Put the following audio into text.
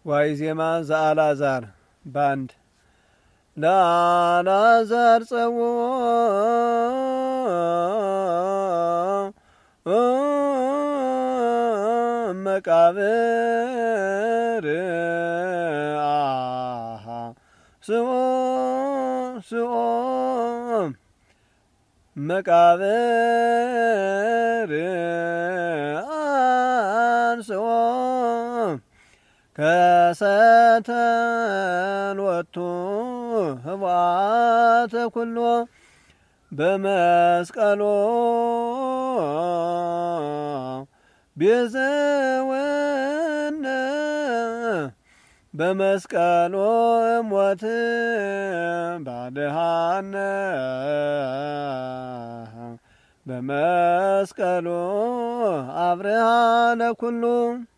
ዋይዜማ ዘአልዓዛር ባንድ ለአልዓዛር ጸውዖ መቃብር ስኦ መቃብር አንስኦ ከሰተሎቱ ህቡአተ ኩሎ በመስቀሎ ቤዘወነ በመስቀሎ ሞት ባድሃነ በመስቀሎ አብርሃ ለኩሉ